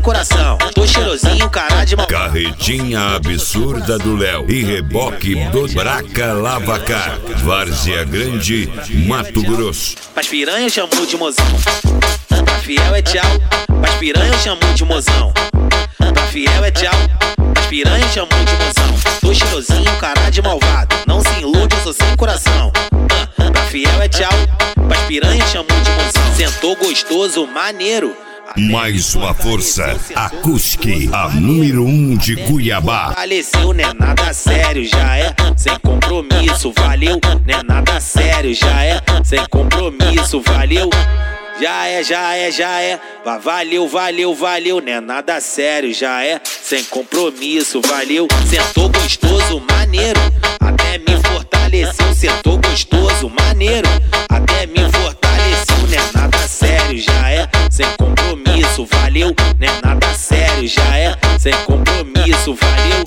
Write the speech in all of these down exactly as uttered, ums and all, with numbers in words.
sem coração. Tô cheirosinho, cara de mal. Carretinha absurda do Léo e reboque do Braca Lavacar, Várzea Grande, Mato Grosso. Pras piranha eu chamo de mozão. Pra fiel é tchau. Pras piranha eu chamo de mozão. Pra fiel é tchau. Pras piranha eu chamo de mozão. Tô cheirosinho, cara de malvado. Não se ilude, eu sou sem coração. Pra fiel é tchau. Pras piranha eu chamo de mozão. Sentou gostoso, maneiro. Mais uma força, a Cusque, a número um de Cuiabá. Faleceu, né? Nada sério, já é sem compromisso, valeu, né? Nada sério, já é sem compromisso, valeu. Já é, já é, já é, Va valeu, valeu, valeu, né? Nada sério, já é sem compromisso, valeu. Sentou gostoso, maneiro, até me fortaleceu. Sentou gostoso, maneiro, até me fortaleceu, né? Nada sério, já é sem compromisso, valeu, né? Nada sério, já é sem compromisso, valeu.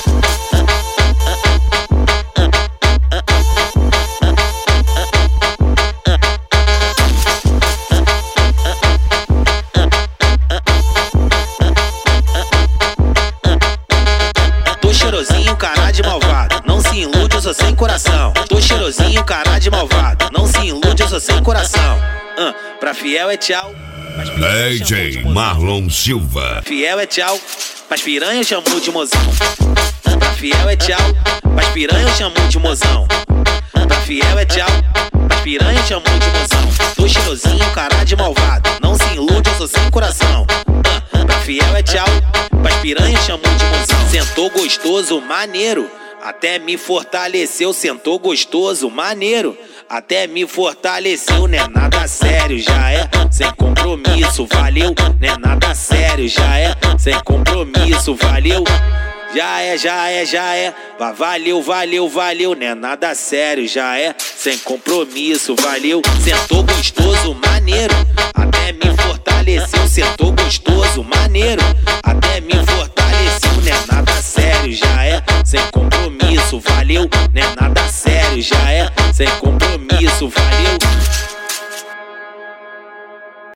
Tô cheirosinho, cara de malvado. Não se ilude, eu sou sem coração. Tô cheirosinho, cara de malvado. Não se ilude, eu sou sem coração. uh, Pra fiel é tchau. D J Marlon Silva. Fiel é tchau. Pras piranha eu chamo de mozão. Pra fiel é tchau. Pras piranha eu chamo de mozão. Pra fiel é tchau. Pras piranha eu chamo de mozão. Tô cheirosinho, cara de malvado. Não se ilude, eu sou sem coração. uh, Pra fiel é tchau. Pras piranha eu chamo de mozão. Sentou gostoso, maneiro, até me fortaleceu. Sentou gostoso, maneiro, até me fortaleceu, né? Nada sério, já é sem compromisso, valeu, né? Nada sério, já é sem compromisso, valeu. Já é, já é, já é, Va valeu, valeu, valeu, né? Nada sério, já é sem compromisso, valeu. Sentou gostoso, maneiro, até me fortaleceu. Sentou gostoso, maneiro, até me fortaleceu.